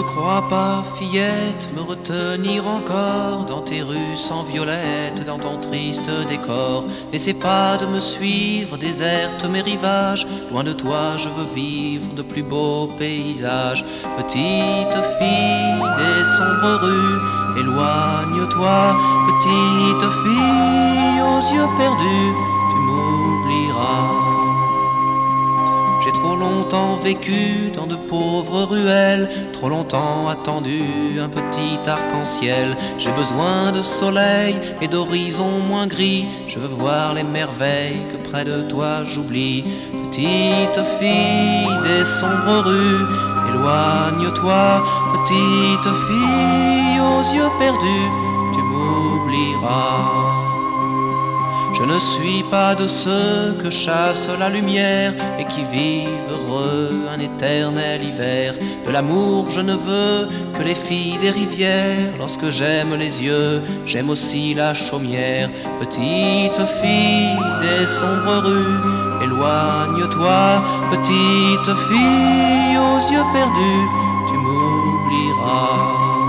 crois pas, fillette, me retenir encore dans tes rues sans violette, dans ton triste décor. N'essaie pas de me suivre, déserte mes rivages. Loin de toi, je veux vivre de plus beaux paysages. Petite fille des sombres rues, éloigne-toi. Petite fille aux yeux perdus, tu m'oublieras. J'ai trop longtemps vécu dans de pauvres ruelles, trop longtemps attendu un petit arc-en-ciel. J'ai besoin de soleil et d'horizons moins gris. Je veux voir les merveilles que près de toi j'oublie. Petite fille des sombres rues, éloigne-toi. Petite fille aux yeux perdus, tu m'oublieras. Je ne suis pas de ceux que chasse la lumière et qui vivent heureux un éternel hiver. De l'amour je ne veux que les filles des rivières. Lorsque j'aime les yeux, j'aime aussi la chaumière. Petite fille des sombres rues, éloigne-toi. Petite fille aux yeux perdus, tu m'oublieras.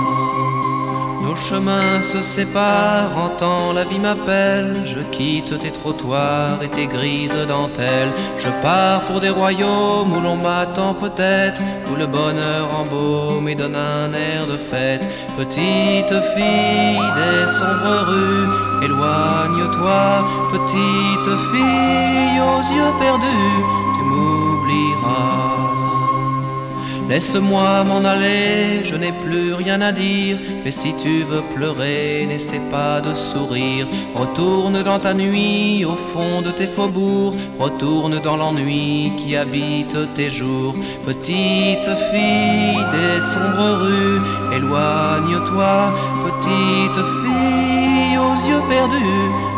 Nos chemins se séparent, en temps la vie m'appelle. Je quitte tes trottoirs et tes grises dentelles. Je pars pour des royaumes où l'on m'attend peut-être, où le bonheur embaume et donne un air de fête. Petite fille des sombres rues, éloigne-toi. Petite fille aux yeux perdus, tu m'oublieras. Laisse-moi m'en aller, je n'ai plus rien à dire. Mais si tu veux pleurer, n'essaie pas de sourire. Retourne dans ta nuit, au fond de tes faubourgs. Retourne dans l'ennui qui habite tes jours. Petite fille des sombres rues, éloigne-toi. Petite fille aux yeux perdus,